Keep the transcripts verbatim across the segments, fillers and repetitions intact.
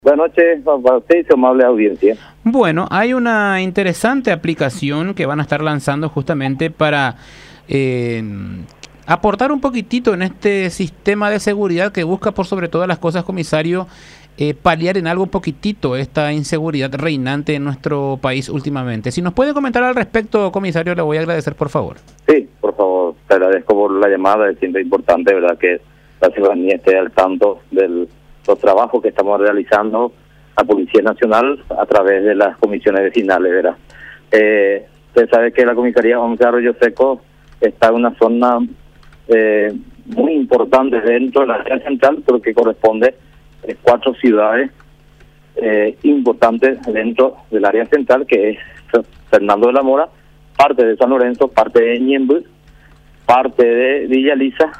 Buenas noches para usted y su amable audiencia. Bueno, hay una interesante aplicación que van a estar lanzando justamente para eh, aportar un poquitito en este sistema de seguridad que busca por sobre todas las cosas, comisario, eh, paliar en algo un poquitito esta inseguridad reinante en nuestro país últimamente. Si nos puede comentar al respecto, comisario, le voy a agradecer, por favor. Sí, por favor, te agradezco por la llamada, es siempre importante, ¿verdad?, que la ciudadanía esté al tanto de los trabajos que estamos realizando la Policía Nacional a través de las comisiones vecinales, ¿verdad? Eh, usted sabe que la Comisaría once de Arroyo Seco está en una zona eh, muy importante dentro de la área central porque corresponde a cuatro ciudades eh, importantes dentro del área central, que es Fernando de la Mora, parte de San Lorenzo, parte de Ñemby, parte de Villa Lisa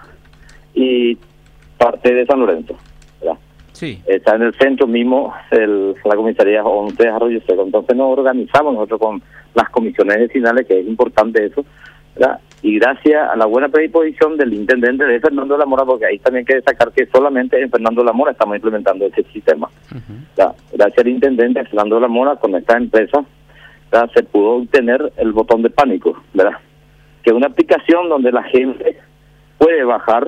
y parte de San Lorenzo, ¿verdad? Sí. Está en el centro mismo el, la comisaría once de Arroyo Seco. Entonces nos organizamos nosotros con las comisiones vecinales, que es importante eso, ¿verdad? Y gracias a la buena predisposición del intendente de Fernando de la Mora, porque ahí también hay que destacar que solamente en Fernando de la Mora estamos implementando ese sistema. Uh-huh. ¿Verdad? Gracias al intendente Fernando de la Mora, con esta empresa, ¿verdad?, se pudo obtener el botón de pánico, ¿verdad?, que es una aplicación donde la gente puede bajar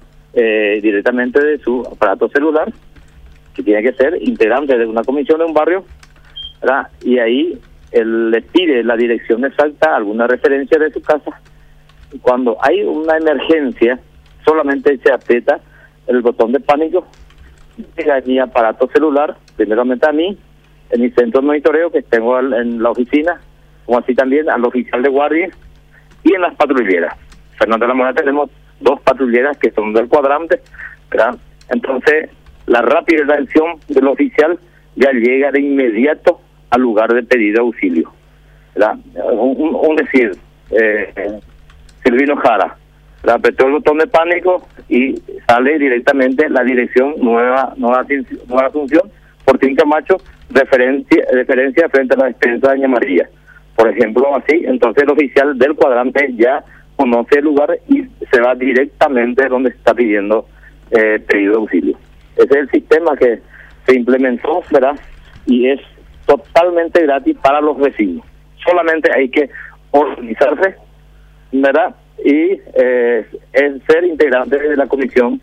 eh, directamente de su aparato celular, que tiene que ser integrante de una comisión de un barrio, ¿verdad?, y ahí él le pide la dirección exacta, alguna referencia de su casa. Y cuando hay una emergencia, solamente se aprieta el botón de pánico, llega a mi aparato celular, primeramente a mí, en mi centro de monitoreo que tengo en la oficina, como así también al oficial de guardia y en las patrulleras. Fernando de la Mora tenemos dos patrulleras que son del cuadrante, ¿verdad? Entonces, la rápida reacción del oficial ya llega de inmediato al lugar de pedido de auxilio, ¿verdad? Un, un, un decir, eh, Silvino Jara, le apretó el botón de pánico y sale directamente la dirección nueva, nueva, nueva función, Fortín Camacho, referencia, referencia frente a la despensa de Doña María. Por ejemplo, así, entonces el oficial del cuadrante ya conoce el lugar y se va directamente donde está pidiendo eh, pedido de auxilio. Ese es el sistema que se implementó, ¿verdad?, y es totalmente gratis para los vecinos. Solamente hay que organizarse, ¿verdad?, y eh, es ser integrante de la comisión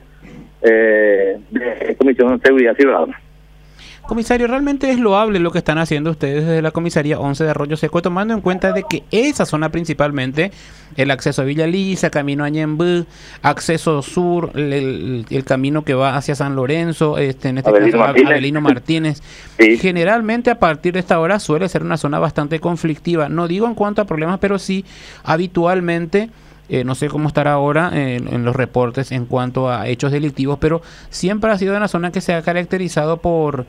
eh, de Comisión de Seguridad Ciudadana. Comisario, realmente es loable lo que están haciendo ustedes desde la comisaría once de Arroyo Seco, tomando en cuenta de que esa zona principalmente, el acceso a Villa Lisa, camino a Ñemby, acceso sur, el, el, el camino que va hacia San Lorenzo, este, en este Avelino caso Martínez, Avelino Martínez, sí. Generalmente a partir de esta hora suele ser una zona bastante conflictiva, no digo en cuanto a problemas, pero sí habitualmente. Eh, no sé cómo estará ahora en, en los reportes en cuanto a hechos delictivos, pero siempre ha sido una zona que se ha caracterizado por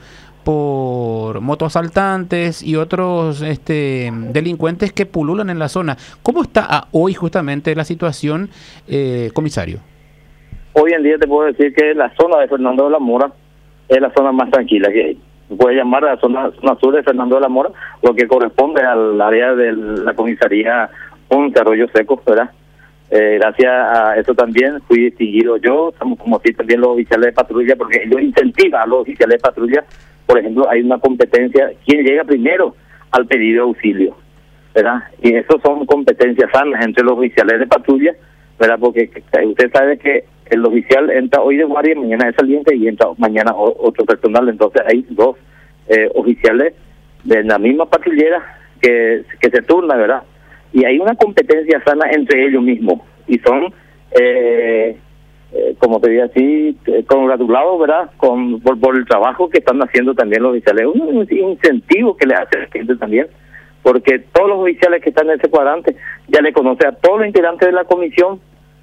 por motoasaltantes y otros este, delincuentes que pululan en la zona. ¿Cómo está a hoy justamente la situación, eh, comisario? Hoy en día te puedo decir que la zona de Fernando de la Mora es la zona más tranquila que hay. Puede llamar a la zona, zona sur de Fernando de la Mora, lo que corresponde al área de la comisaría once Arroyo Seco, ¿verdad? Eh, gracias a eso también fui distinguido yo, como así también los oficiales de patrulla, porque ellos incentivan a los oficiales de patrulla. Por ejemplo, hay una competencia, ¿quién llega primero al pedido de auxilio?, ¿verdad? Y eso son competencias sanas entre los oficiales de patrulla, ¿verdad? Porque usted sabe que el oficial entra hoy de guardia, mañana es saliente y entra mañana otro personal. Entonces hay dos eh, oficiales de la misma patrullera que, que se turnan, ¿verdad? Y hay una competencia sana entre ellos mismos y son, eh, eh, como te digo así, eh, congratulados, ¿verdad?, con por, por el trabajo que están haciendo también los oficiales. Un, un incentivo que le hace la gente también, porque todos los oficiales que están en ese cuadrante ya le conocen a todos los integrantes de la Comisión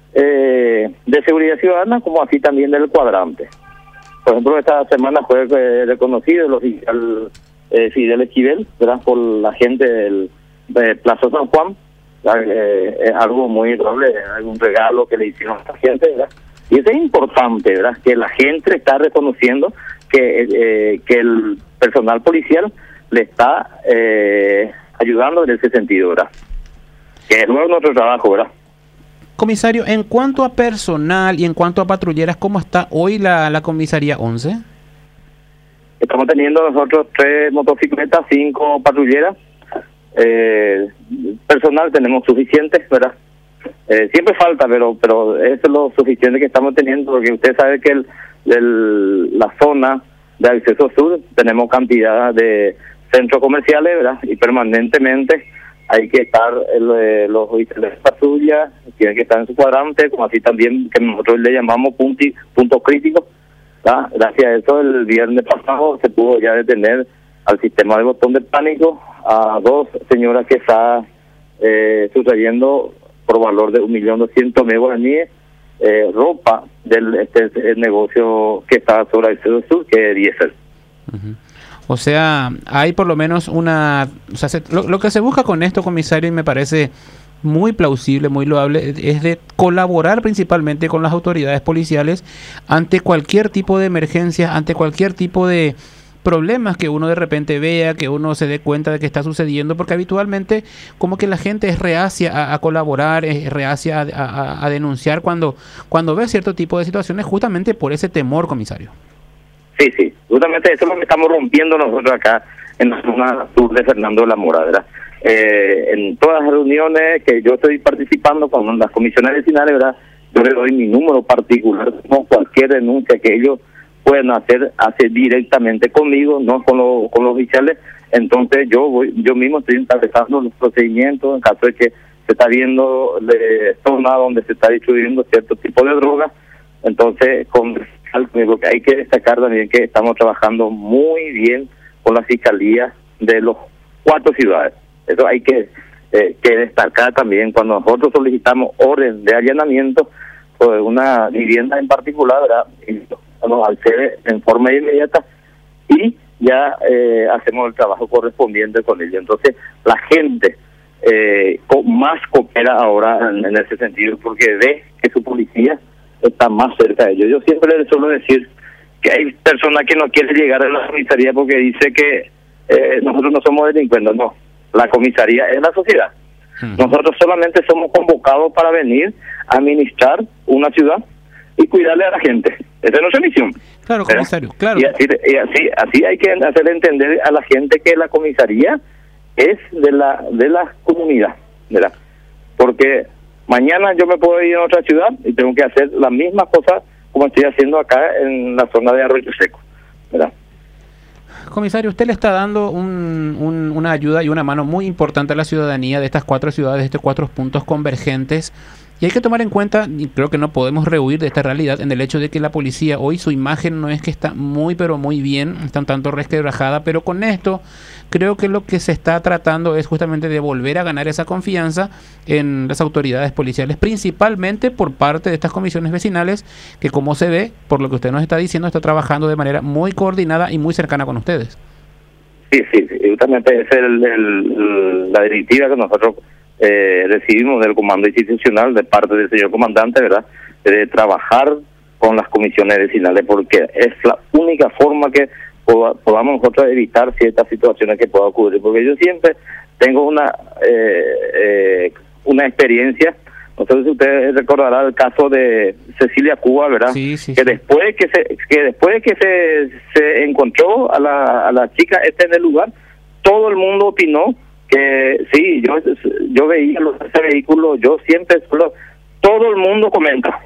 eh, de Seguridad Ciudadana, como así también del cuadrante. Por ejemplo, esta semana fue eh, reconocido el oficial eh, Fidel Esquivel, ¿verdad?, por la gente del de Plaza San Juan. Eh, es algo muy noble, algún regalo que le hicieron a esta gente, ¿verdad? Y eso es importante, ¿verdad?, que la gente está reconociendo que eh, que el personal policial le está eh, ayudando en ese sentido, ¿verdad? Que es nuestro trabajo, ¿verdad? Comisario, en cuanto a personal y en cuanto a patrulleras, ¿cómo está hoy la, la comisaría once? Estamos teniendo nosotros tres motocicletas, cinco patrulleras. Eh, personal tenemos suficiente, ¿verdad? Eh, siempre falta, pero pero eso es lo suficiente que estamos teniendo, porque usted sabe que el, el, la zona de acceso sur tenemos cantidad de centros comerciales, ¿verdad? Y permanentemente hay que estar, el, eh, los oficiales de patrulla tienen que estar en su cuadrante, como así también que nosotros le llamamos punti, puntos críticos. ¿verdad? Gracias a eso, el viernes pasado se pudo ya detener al sistema de botón de pánico a dos señoras que está eh, sustrayendo por valor de un millón doscientos mil guaraníes eh, ropa del este el negocio que está sobre el Acceso Sur, que es Diesel. Uh-huh. O sea, hay por lo menos una... O sea, se, lo, lo que se busca con esto, comisario, y me parece muy plausible, muy loable, es de colaborar principalmente con las autoridades policiales ante cualquier tipo de emergencia, ante cualquier tipo de problemas que uno de repente vea, que uno se dé cuenta de que está sucediendo, porque habitualmente como que la gente es reacia a, a colaborar, es reacia a, a, a denunciar cuando, cuando ve cierto tipo de situaciones, justamente por ese temor, comisario. Sí, sí, justamente eso es lo que estamos rompiendo nosotros acá en la zona sur de Fernando de la Mora, ¿verdad? Eh, en todas las reuniones que yo estoy participando con las comisiones vecinales, ¿verdad? Yo le doy mi número particular, no cualquier denuncia que ellos pueden hacer, hacer directamente conmigo, no con, lo, con los oficiales. Entonces yo voy, yo mismo estoy encabezando los procedimientos en caso de que se está viendo de zona donde se está distribuyendo cierto tipo de drogas. Entonces, con lo que hay que destacar también que estamos trabajando muy bien con la fiscalía de los cuatro ciudades. Eso hay que eh, que destacar también cuando nosotros solicitamos orden de allanamiento por una vivienda en particular, ¿verdad? Y nos accede en forma inmediata y ya eh, hacemos el trabajo correspondiente con ello. Entonces, la gente eh, más coopera ahora en, en ese sentido porque ve que su policía está más cerca de ellos. Yo siempre les suelo decir que hay personas que no quieren llegar a la comisaría porque dice que eh, nosotros no somos delincuentes. No, la comisaría es la sociedad. Uh-huh. Nosotros solamente somos convocados para venir a administrar una ciudad y cuidarle a la gente. Esa es nuestra misión. Claro, comisario, ¿verdad? Claro. Y así, y así así hay que hacer entender a la gente que la comisaría es de la de la comunidad, ¿verdad? Porque mañana yo me puedo ir a otra ciudad y tengo que hacer las mismas cosas como estoy haciendo acá en la zona de Arroyo Seco, ¿verdad? Comisario, usted le está dando un, un, una ayuda y una mano muy importante a la ciudadanía de estas cuatro ciudades, de estos cuatro puntos convergentes. Y hay que tomar en cuenta, y creo que no podemos rehuir de esta realidad, en el hecho de que la policía hoy su imagen no es que está muy pero muy bien, está un tanto resquebrajada, pero con esto creo que lo que se está tratando es justamente de volver a ganar esa confianza en las autoridades policiales, principalmente por parte de estas comisiones vecinales, que como se ve, por lo que usted nos está diciendo, está trabajando de manera muy coordinada y muy cercana con ustedes. Sí, sí, justamente es el, el, la directiva que nosotros Eh, recibimos del comando institucional de parte del señor comandante, ¿verdad?, de trabajar con las comisiones vecinales, porque es la única forma que poda, podamos nosotros evitar ciertas situaciones que puedan ocurrir, porque yo siempre tengo una eh, eh, una experiencia, no sé si usted recordará el caso de Cecilia Cuba, ¿verdad?, sí, sí, que sí. después que se que después que se se encontró a la a la chica esta en el lugar, todo el mundo opinó que sí, yo yo veía los ese vehículo, yo siempre solo, todo el mundo comenta,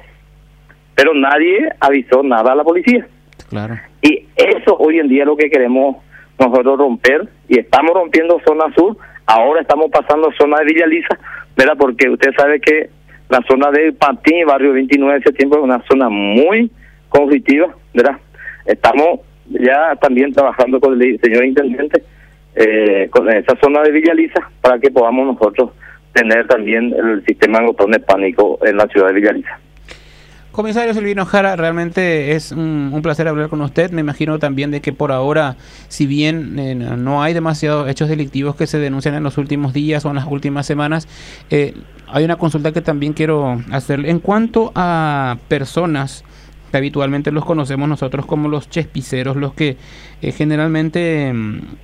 pero nadie avisó nada a la policía. Claro. Y eso hoy en día es lo que queremos nosotros romper, y estamos rompiendo zona sur, ahora estamos pasando zona de Villa Lisa, ¿verdad? Porque usted sabe que la zona de Patín, barrio veintinueve de septiembre, es una zona muy conflictiva, ¿verdad? Estamos ya también trabajando con el señor intendente Eh, con esa zona de Villa Lisa para que podamos nosotros tener también el sistema de botón de pánico en la ciudad de Villa Lisa. Comisario Silvino Jara, realmente es un, un placer hablar con usted. Me imagino también de que por ahora, si bien eh, no hay demasiados hechos delictivos que se denuncian en los últimos días o en las últimas semanas, eh, hay una consulta que también quiero hacerle. En cuanto a personas que habitualmente los conocemos nosotros como los chespiceros, los que eh, generalmente eh,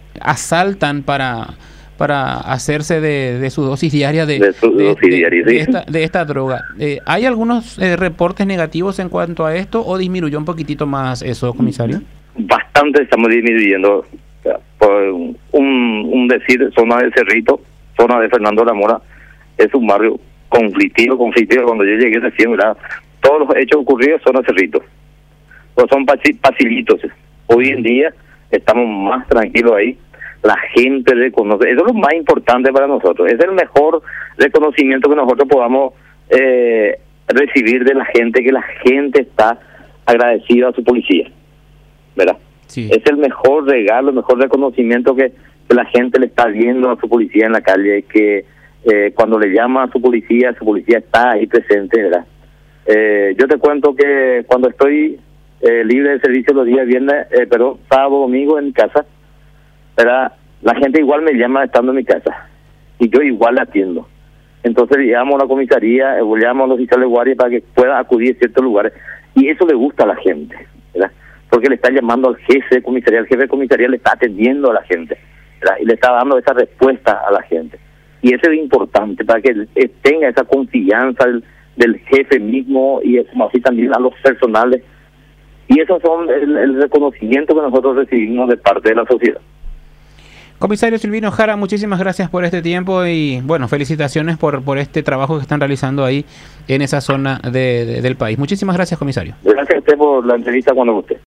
asaltan para para hacerse de, de su dosis diaria de, de, su de, dosis de, diaria, de, sí. esta, de esta droga. Eh, ¿Hay algunos eh, reportes negativos en cuanto a esto o disminuyó un poquitito más eso, comisario? bastante estamos disminuyendo. O sea, por un, un decir, zona de Cerrito, zona de Fernando de la Mora, es un barrio conflictivo, conflictivo. Cuando yo llegué recién, ¿verdad? Todos los hechos ocurridos son a Cerrito. Pues son facilitos. Hoy en día estamos más tranquilos ahí. La gente reconoce. Eso es lo más importante para nosotros. Es el mejor reconocimiento que nosotros podamos eh, recibir de la gente, que la gente está agradecida a su policía, ¿verdad? Sí. Es el mejor regalo, el mejor reconocimiento que, que la gente le está viendo a su policía en la calle, que eh, cuando le llama a su policía, su policía está ahí presente, ¿verdad? Eh, yo te cuento que cuando estoy eh, libre de servicio los días viernes, eh, perdón, sábado, domingo en mi casa, ¿verdad? La gente igual me llama estando en mi casa y yo igual la atiendo. Entonces llamo a la comisaría, llamo a los oficiales de guardia para que pueda acudir a ciertos lugares, y eso le gusta a la gente, ¿verdad? Porque le está llamando al jefe de comisaría, el jefe de comisaría le está atendiendo a la gente, ¿verdad? Y le está dando esa respuesta a la gente, y eso es importante para que tenga esa confianza del, del jefe mismo, y como así también a los personales, y esos son el, el reconocimiento que nosotros recibimos de parte de la sociedad. Comisario Silvino Jara, muchísimas gracias por este tiempo y, bueno, felicitaciones por por este trabajo que están realizando ahí en esa zona de, de, del país. Muchísimas gracias, comisario. Gracias a usted por la entrevista cuando guste.